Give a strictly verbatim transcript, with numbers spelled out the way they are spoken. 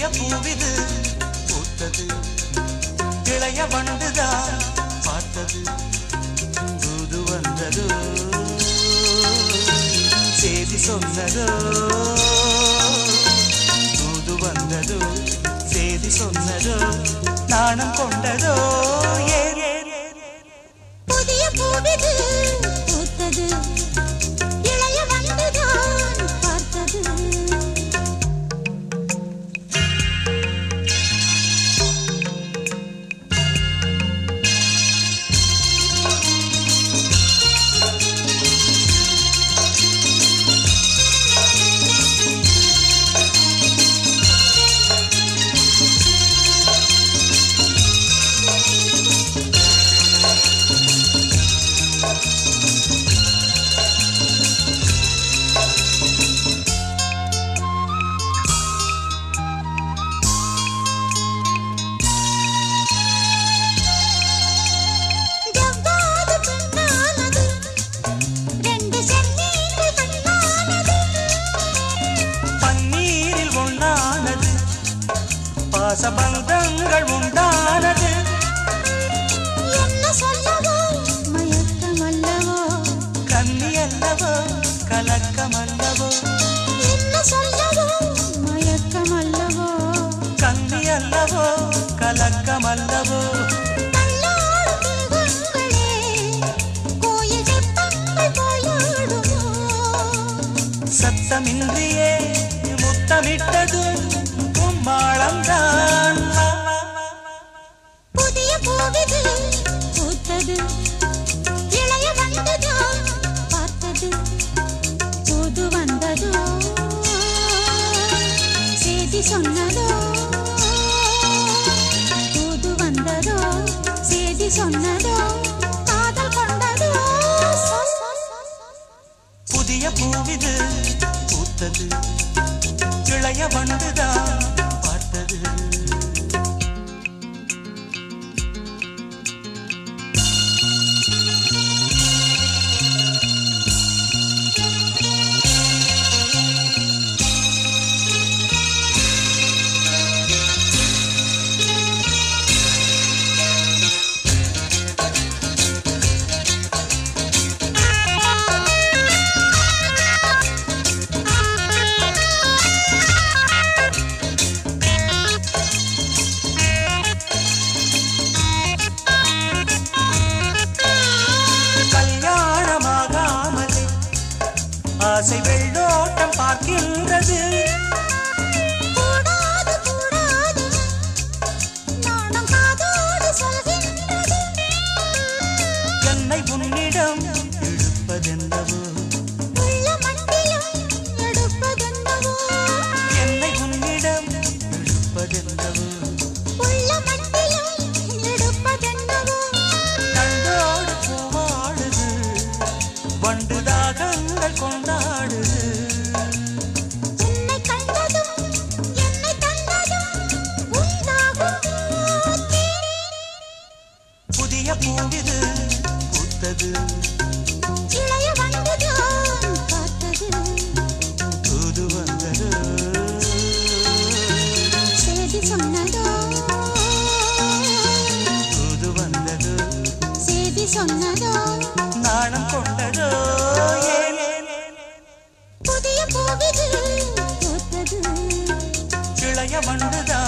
புதிய பூவிது பூத்தது இளைய வண்டுதான் பார்த்தது தூது வந்ததோ செய்தி சொன்னதோ தூது வந்ததோ செய்தி சொன்னதோ நாணம் கொண்டதோ ஏ புதிய பூவிது பூத்தது இளைய வண்டுதான் பார்த்தது பாசபந்தங்கள் உண்டானது என்ன சொல்லவோ மயக்கமல்லவோ கன்னி அல்லவோ கலக்கமல்லவோ என்ன சொல்லவோ மயக்கமல்லவோ கன்னி அல்லவோ கலக்கமல்லவோ சத்தமின்றியே முத்தமிட்டது மாளம்தான் புதிய பூவிது பூத்தது இளைய வண்டுதான் பார்த்தது தூது வந்ததோ செய்தி சொன்னதோ தூது வந்ததோ செய்தி சொன்னதோ காதல் கொண்டதோ புதிய பூவிது பூத்தது இளைய வண்டுதான் பார்த்தது ஆசை வெள்ளோட்டம் பார்க்கின்றது கூடாது கூடாது நானும் காதோடு சொல்கின்றது என்னை உன்னிடம் எடுப்பதென்னவோ உள்ள மட்டிலும் எடுப்பதென்னவோ என்னை உன்னிடம் எடுப்பதென்னவோ உள்ள மட்டிலும் எடுப்பதென்னவோ கண்டோடு பூவாடுது வண்டு தாகங்கள் கொண்டாடுது உன்னை கண்டதும் என்னை கண்டதும் உண்டாகும் புதிய பூவிது பூத்தது இளைய வண்டுதான் பார்த்தது தூது வந்தது செய்தி சொன்னதோ தூது வந்தது செய்தி சொன்னதோ நாணம் கொண்டதோ புதிய பூவிது பூத்தது இளைய வண்டுதான்